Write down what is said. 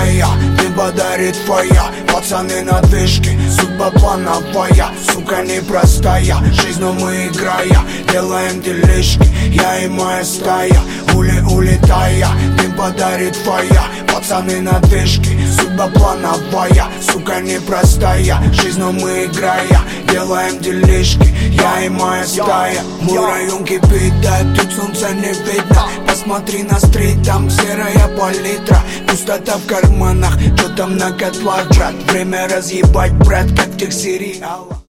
стая, дым подарит фая. Пацаны на движке, судьба плановая, сука непростая. Жизнь, но мы играя, делаем делишки, я и моя стая. Улетая, дым подарит фая. Пацаны на движке, судьба плановая, сука непростая. Жизнь, но мы играя, делаем делишки, я и моя стая. Мой район кипит, да тут солнца не видно. Посмотри на стрит, там серая палитра. Пустота в карманах, что там на котлах, брат. Время разъебать, брат, как в тех сериалах.